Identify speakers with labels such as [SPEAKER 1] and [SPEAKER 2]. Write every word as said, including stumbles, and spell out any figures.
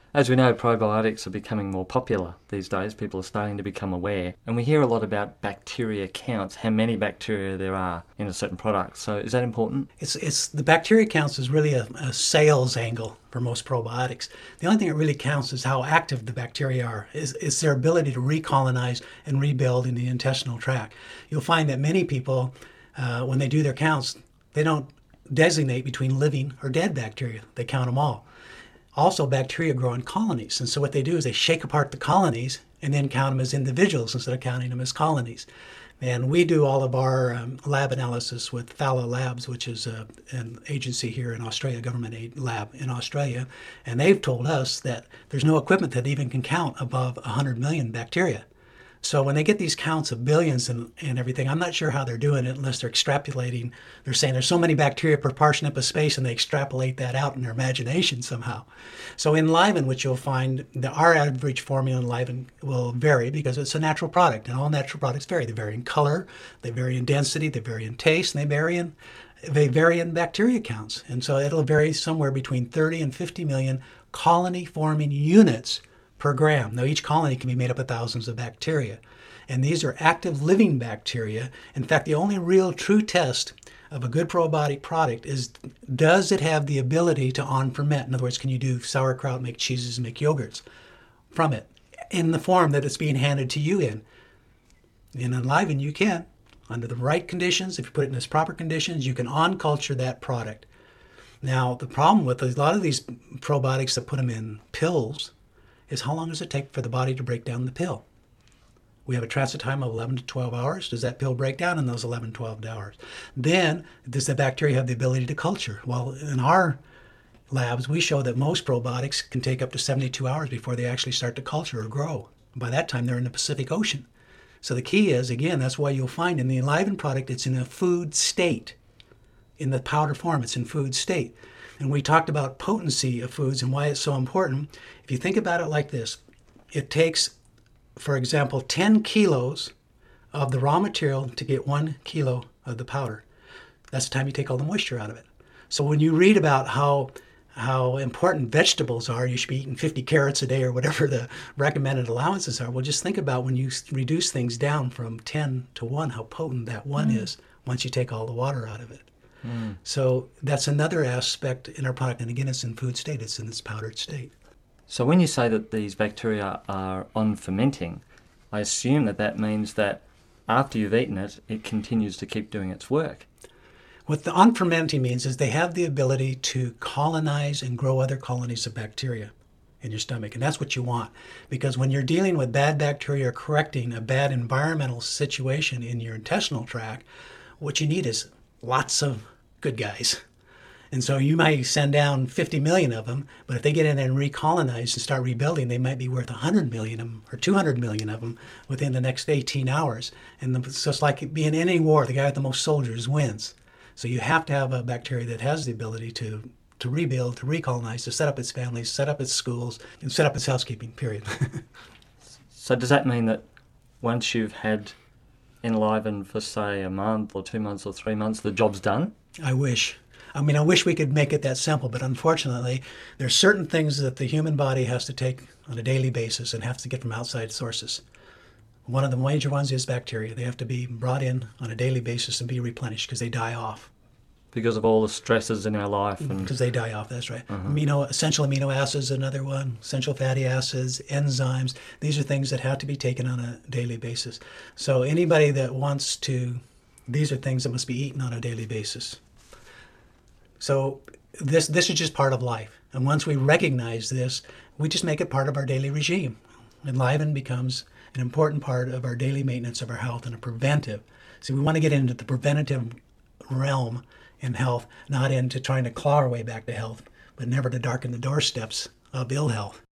[SPEAKER 1] As we know, probiotics are becoming more popular these days. People are starting to become aware. And we hear a lot about bacteria counts, how many bacteria there are in a certain product. So is that important?
[SPEAKER 2] It's it's the bacteria counts is really a, a sales angle for most probiotics. The only thing that really counts is how active the bacteria are, is, is their ability to recolonize and rebuild in the intestinal tract. You'll find that many people, uh, when they do their counts, they don't designate between living or dead bacteria. They count them all. Also, bacteria grow in colonies, and so what they do is they shake apart the colonies and then count them as individuals instead of counting them as colonies. And we do all of our um, lab analysis with Fala Labs, which is a, an agency here in Australia, a government aid lab in Australia, and they've told us that there's no equipment that even can count above one hundred million bacteria. So when they get these counts of billions and, and everything, I'm not sure how they're doing it unless they're extrapolating. They're saying there's so many bacteria per parsnip of space, and they extrapolate that out in their imagination somehow. So in Enliven, which you'll find, the, our average formula in Enliven will vary because it's a natural product, and all natural products vary. They vary in color, they vary in density, they vary in taste, and they vary in, they vary in bacteria counts. And so it'll vary somewhere between thirty and fifty million colony-forming units per gram. Now, each colony can be made up of thousands of bacteria. And these are active living bacteria. In fact, the only real true test of a good probiotic product is, does it have the ability to on-ferment? In other words, can you do sauerkraut, make cheeses, make yogurts from it in the form that it's being handed to you in? In Enliven, you can. Under the right conditions, if you put it in its proper conditions, you can on-culture that product. Now, the problem with a lot of these probiotics that put them in pills is, how long does it take for the body to break down the pill? We have a transit time of eleven to twelve hours. Does that pill break down in those eleven, twelve hours? Then, does the bacteria have the ability to culture? Well, in our labs, we show that most probiotics can take up to seventy-two hours before they actually start to culture or grow. By that time, they're in the Pacific Ocean. So the key is, again, that's why you'll find in the Enliven product, it's in a food state. In the powder form, it's in food state. And we talked about potency of foods and why it's so important. If you think about it like this, it takes, for example, ten kilos of the raw material to get one kilo of the powder. That's the time you take all the moisture out of it. So when you read about how how important vegetables are, you should be eating fifty carrots a day or whatever the recommended allowances are. Well, just think about when you reduce things down from ten to one, how potent that one mm. is once you take all the water out of it. Mm. So that's another aspect in our product. And again, it's in food state. It's in its powdered state.
[SPEAKER 1] So when you say that these bacteria are on fermenting, I assume that that means that after you've eaten it, it continues to keep doing its work.
[SPEAKER 2] What the on fermenting means is they have the ability to colonize and grow other colonies of bacteria in your stomach. And that's what you want. Because when you're dealing with bad bacteria or correcting a bad environmental situation in your intestinal tract, what you need is lots of good guys. And so you might send down fifty million of them, but if they get in there and recolonize and start rebuilding, they might be worth one hundred million of them or two hundred million of them within the next eighteen hours. And the, so it's like being in any war, the guy with the most soldiers wins. So you have to have a bacteria that has the ability to, to rebuild, to recolonize, to set up its families, set up its schools, and set up its housekeeping, period.
[SPEAKER 1] So does that mean that once you've had Enliven for, say, a month or two months or three months, the job's done?
[SPEAKER 2] I wish. I mean, I wish we could make it that simple, but unfortunately, there's certain things that the human body has to take on a daily basis and has to get from outside sources. One of the major ones is bacteria. They have to be brought in on a daily basis and be replenished because they die off.
[SPEAKER 1] Because of all the stresses in our life. And
[SPEAKER 2] because they die off, that's right.
[SPEAKER 1] Uh-huh.
[SPEAKER 2] Amino, essential amino acids, another one, essential fatty acids, enzymes. These are things that have to be taken on a daily basis. So anybody that wants to, these are things that must be eaten on a daily basis. So this this is just part of life. And once we recognize this, we just make it part of our daily regime. Enliven becomes an important part of our daily maintenance of our health and a preventive. See, we want to get into the preventative realm in health, not into trying to claw our way back to health, but never to darken the doorsteps of ill health.